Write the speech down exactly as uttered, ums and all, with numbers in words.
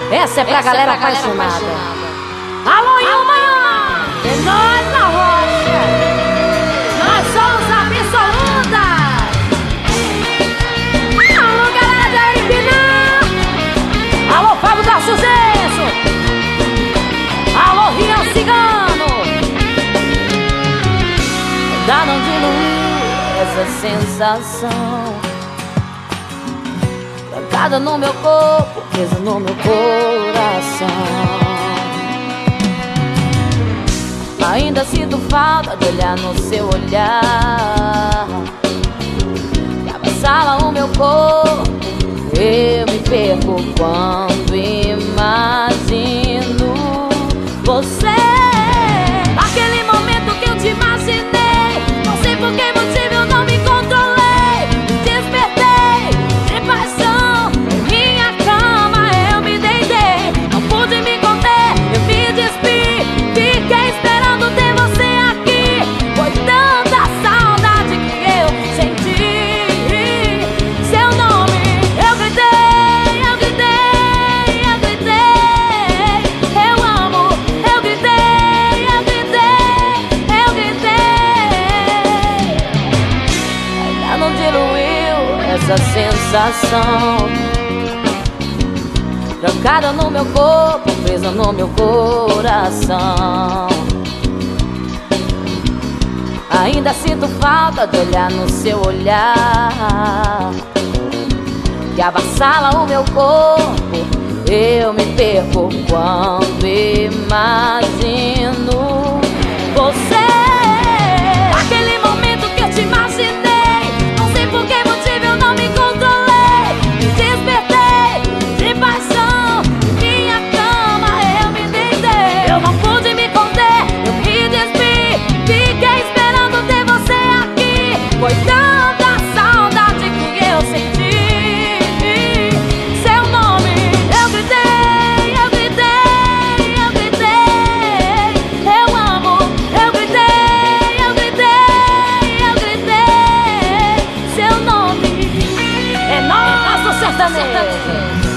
Essa é pra Essa galera é pra apaixonada. apaixonada. Alô, Ilma! É nós na rocha. Nós somos absolutas. Alô, galera de Aripinã. Alô, Fábio da Sucesso. Alô, Rian Cigano. Dá não diluir essa sensação, trancada no meu corpo, presa no meu coração. Ainda sinto falta de olhar no seu olhar, que avassala o meu corpo. Eu me perco quando imagino você. Aquele momento que eu te imaginei, não sei por que motivo eu não me controlei. Me despertei de paixão, em minha cama eu me deitei. Não pude me conter, eu me despi, fiquei esperando ter você aqui. Foi tanta saudade que eu senti seu nome. Eu gritei, eu gritei, eu gritei, eu amo. Eu gritei, eu gritei, eu gritei. Ainda não diluiu essa sensação, trancada no meu corpo, presa no meu coração. Ainda sinto falta de olhar no seu olhar, que avassala o meu corpo. Eu me perco quando imagino você. Aquele momento que eu te imaginei, não sei por que motivo eu não me controlei. Me despertei de paixão, em minha cama eu me deitei. Eu não pude me conter, eu me despi, fiquei esperando ter você aqui. Foi tanta saudade que eu senti seu nome. Eu gritei, eu gritei, eu gritei, eu amo. Eu gritei, eu gritei, eu gritei seu nome. É nosso sertanejo.